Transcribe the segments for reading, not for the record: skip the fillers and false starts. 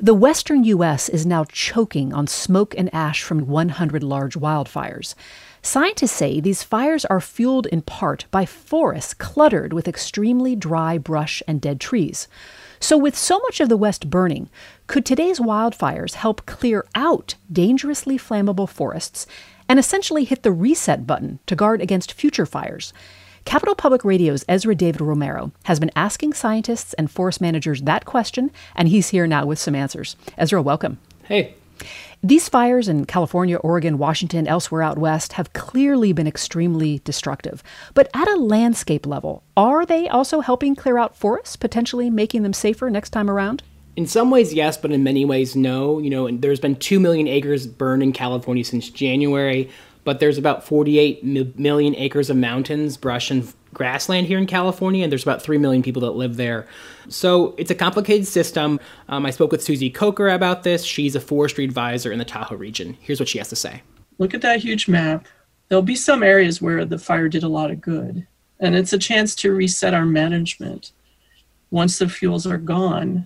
The western U.S. is now choking on smoke and ash from 100 large wildfires. Scientists say these fires are fueled in part by forests cluttered with extremely dry brush and dead trees. So with so much of the West burning, could today's wildfires help clear out dangerously flammable forests and essentially hit the reset button to guard against future fires? Capital Public Radio's Ezra David Romero has been asking scientists and forest managers that question, and he's here now with some answers. Ezra, welcome. Hey. These fires in California, Oregon, Washington, elsewhere out west have clearly been extremely destructive. But at a landscape level, are they also helping clear out forests, potentially making them safer next time around? In some ways, yes, but in many ways, no. There's been 2 million acres burned in California since January, but there's about 48 million acres of mountains, brush, and grassland here in California, and there's about 3 million people that live there. So it's a complicated system. I spoke with Susie Coker about this. She's a forestry advisor in the Tahoe region. Here's what she has to say. Look at that huge map. There'll be some areas where the fire did a lot of good, and it's a chance to reset our management. Once the fuels are gone,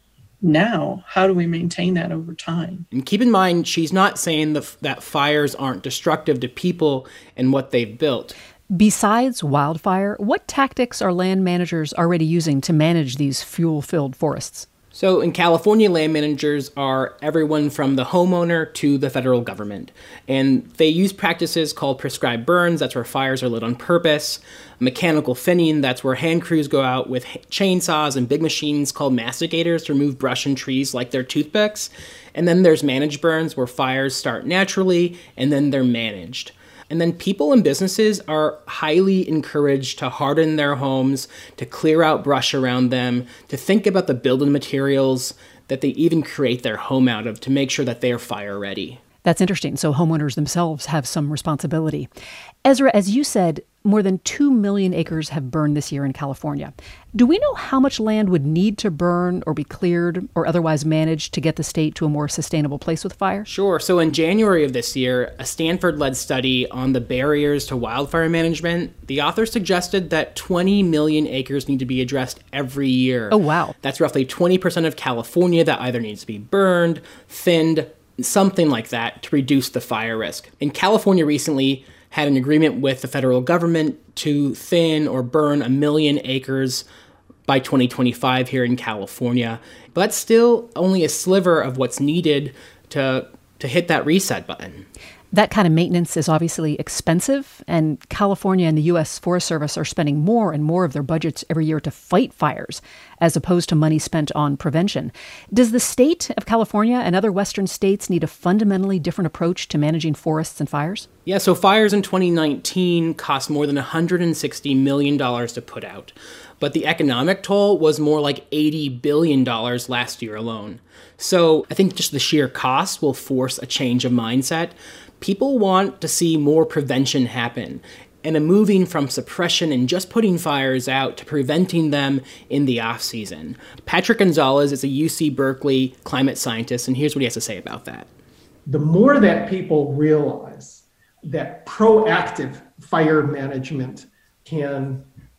now, how do we maintain that over time? And keep in mind, she's not saying that fires aren't destructive to people and what they've built. Besides wildfire, what tactics are land managers already using to manage these fuel-filled forests? So in California, land managers are everyone from the homeowner to the federal government. And they use practices called prescribed burns, that's where fires are lit on purpose. Mechanical thinning, that's where hand crews go out with chainsaws and big machines called masticators to remove brush and trees like they're toothpicks. And then there's managed burns, where fires start naturally and then they're managed. And then people and businesses are highly encouraged to harden their homes, to clear out brush around them, to think about the building materials that they even create their home out of to make sure that they are fire ready. That's interesting. So homeowners themselves have some responsibility. Ezra, as you said, more than 2 million acres have burned this year in California. Do we know how much land would need to burn or be cleared or otherwise managed to get the state to a more sustainable place with fire? Sure. So in January of this year, a Stanford-led study on the barriers to wildfire management, the authors suggested that 20 million acres need to be addressed every year. Oh, wow. That's roughly 20% of California that either needs to be burned, thinned, something like that to reduce the fire risk. And California recently had an agreement with the federal government to thin or burn 1 million acres by 2025 here in California. But that's still only a sliver of what's needed to hit that reset button. That kind of maintenance is obviously expensive, and California and the U.S. Forest Service are spending more and more of their budgets every year to fight fires, as opposed to money spent on prevention. Does the state of California and other Western states need a fundamentally different approach to managing forests and fires? Yeah, so fires in 2019 cost more than $160 million to put out. But the economic toll was more like $80 billion last year alone. So I think just the sheer cost will force a change of mindset. People want to see more prevention happen and a moving from suppression and just putting fires out to preventing them in the off-season. Patrick Gonzalez is a UC Berkeley climate scientist, and here's what he has to say about that. The more that people realize that proactive fire management can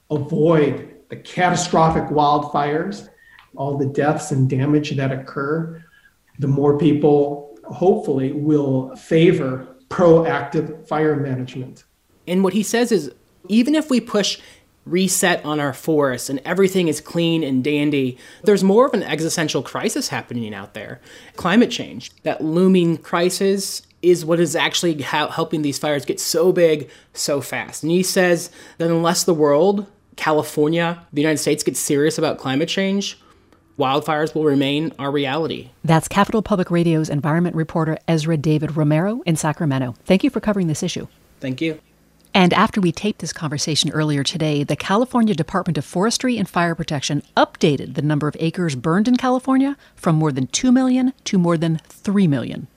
avoid the catastrophic wildfires, all the deaths and damage that occur, the more people hopefully will favor proactive fire management. And what he says is, even if we push reset on our forests and everything is clean and dandy, there's more of an existential crisis happening out there. Climate change, that looming crisis, is what is actually helping these fires get so big so fast. And he says that unless the world, California, the United States, gets serious about climate change, wildfires will remain our reality. That's Capital Public Radio's environment reporter Ezra David Romero in Sacramento. Thank you for covering this issue. Thank you. And after we taped this conversation earlier today, the California Department of Forestry and Fire Protection updated the number of acres burned in California from more than 2 million to more than 3 million.